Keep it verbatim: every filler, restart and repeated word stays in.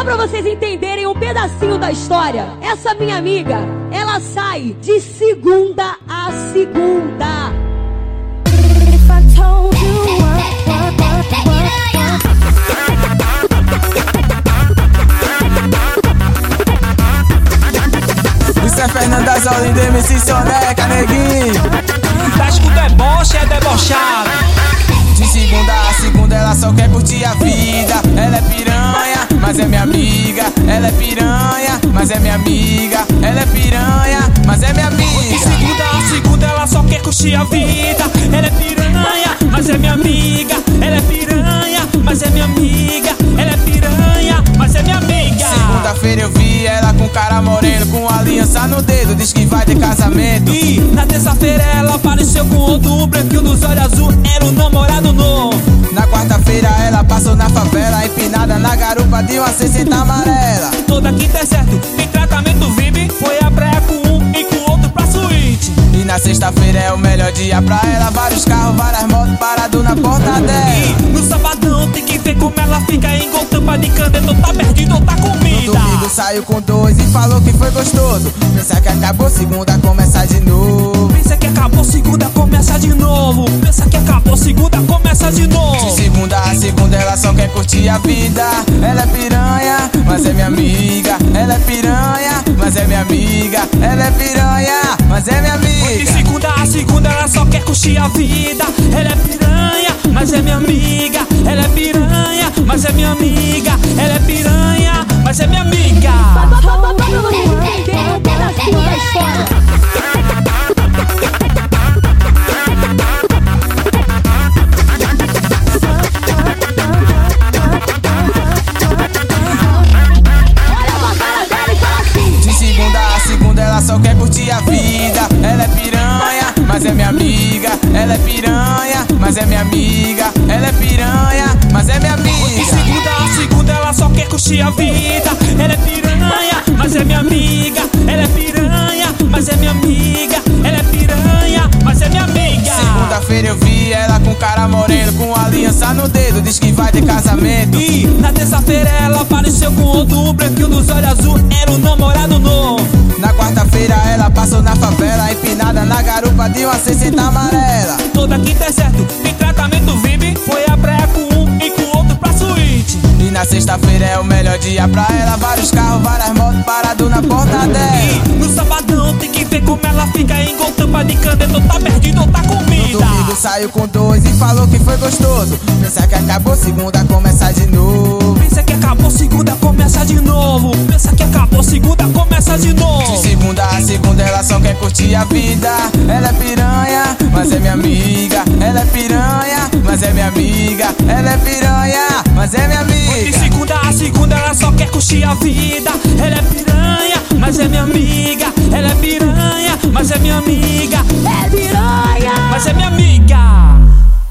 Só pra vocês entenderem um pedacinho da história, essa minha amiga, ela sai de segunda a segunda. If I told you what, what, what, what, what. Isso é Fernanda Zolinda, M C Soneca, neguinho. Acho que o deboche é debochado. De segunda a segunda ela só quer curtir a vida. Ela é piranha, mas é minha amiga. Ela é piranha, mas é minha amiga. Ela é piranha, mas é minha amiga. De segunda a segunda ela só quer curtir a vida. Ela é piranha, mas é minha amiga. Ela é piranha, mas é minha amiga. Ela é piranha, mas é minha amiga. Segunda-feira eu vi ela com cara moreno, com aliança no dedo, diz que vai ter casamento. E na terça-feira ela apareceu com outro branquinho dos olhos azul, era o namorado novo. Na quarta-feira ela passou na favela, empinada na garupa de uma sessenta amarela. Toda quinta é certo, tem tratamento V I B, foi a praia com um e com outro pra suíte. E na sexta-feira é o melhor dia pra ela, vários carros, várias motos parado na porta dela. E no sabadão tem que ver como ela fica em gol, tampa de caneta, ou tá perdido ou tá comida. No domingo saiu com dois e falou que foi gostoso. Pensa que acabou, segunda começa de novo. Pensa que acabou, segunda começa de novo. Pensa que acabou, segunda começa de novo. De segunda a segunda ela só quer curtir a vida. Ela é piranha, mas é minha amiga. Ela é piranha, mas é minha amiga. Ela é piranha, mas é minha amiga. De segunda a segunda ela só quer curtir a vida. Ela é piranha, mas é minha amiga. Ela é piranha, mas é minha amiga. Ela é piranha, mas é minha amiga. Só, só, só pra vocês entenderem um pedacinho da história. Ela só quer curtir a vida. Ela é piranha, mas é minha amiga. Ela é piranha, mas é minha amiga. Ela é piranha, mas é minha amiga. De segunda a segunda ela só quer curtir a vida. Ela é piranha, mas é minha amiga. Ela é piranha, mas é minha amiga. Ela é piranha, mas é minha amiga. Segunda-feira eu vi ela com cara moreno, com aliança no dedo, diz que vai ter casamento. E na terça-feira ela apareceu com outro branquinho dos olhos azul, era o namorado novo. Na quarta-feira ela passou na favela, empinada na garupa de uma sessenta amarela. Toda quinta é certo, tem tratamento V I B, foi a praia com um e com outro pra suíte. E na sexta-feira é o melhor dia pra ela, vários carros, várias motos parado na porta dela. E no sabadão tem que ver como ela fica em gol, tampa de caneta, ou tá perdido ou tá comida. No domingo saiu com dois e falou que foi gostoso. Pensa que acabou, segunda começa de novo. Pensa que acabou, segunda começa de novo. Pensa que acabou, segunda começa de novo. De segunda a segunda ela só quer curtir a vida. Ela é piranha, mas é minha amiga. Ela é piranha, mas é minha amiga. Ela é piranha, mas é minha amiga. De segunda a segunda ela só quer curtir a vida. Ela é piranha, mas é minha amiga. Ela é piranha, mas é minha amiga. É piranha, mas é minha amiga.